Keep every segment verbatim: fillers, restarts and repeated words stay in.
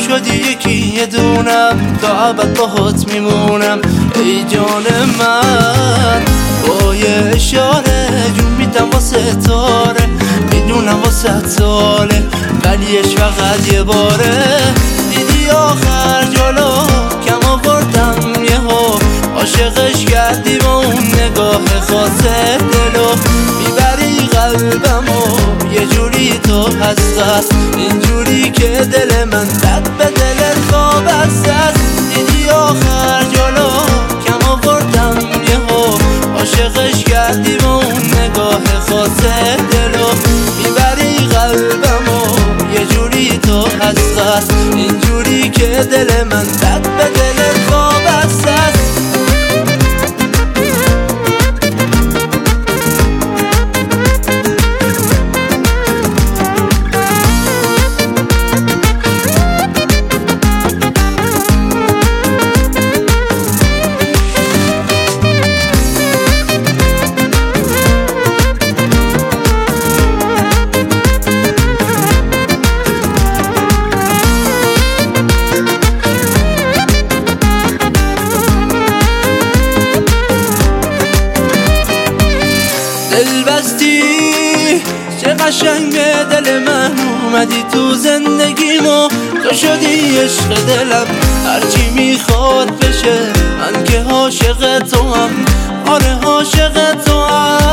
شدی یکی یه دونم، تا ابد باهات میمونم ای جان من. با یه اشاره جون میدم واسه تاره، میدونم واسه ساله ولیش فقط یه باره. دیدی آخر جلو کم آوردم یهو، عاشقش کردی با اون نگاه خاصه دلو. میبری قلبمو یه جوری تو هست، اینجوری که دل من دد به دلت وابسته است. دیدی آخر جلو کم آوردم یهو، عاشقش کردی با اون نگاه خاصه دلو. میبری قلبمو یه جوری تو هست، اینجوری که دل من دد به دلت وابسته است. دل بستی چه قشنگ به دل من اومدی تو زندگیمو، تو شدی عشق دلم هرچی میخواد بشه. من که عاشق تو هم، آره عاشق تو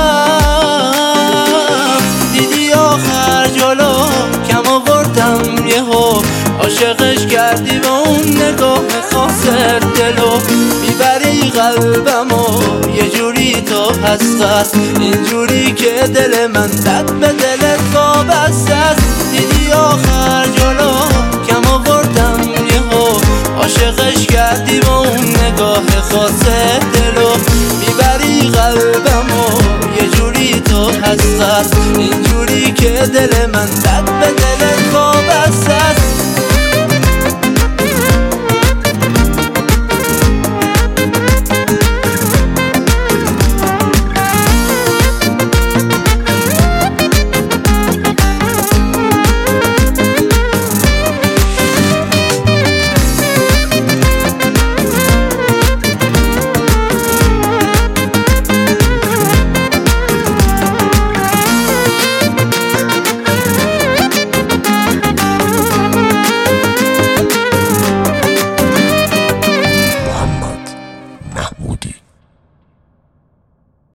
هم. دیدی آخر جلو کم آوردم یهو، عاشقش کردی با اون نگاه خاصه دلو. میبری قلبمو یه جوری تو هست، اینجوری که دل من دد به دلت وابسته است. دیدی آخر جلو کم آوردم یهو، عاشقش کردی با اون نگاه خاصه دلو. میبری قلبمو یه جوری تو هست، اینجوری که دل من دد به دلت وابسته است.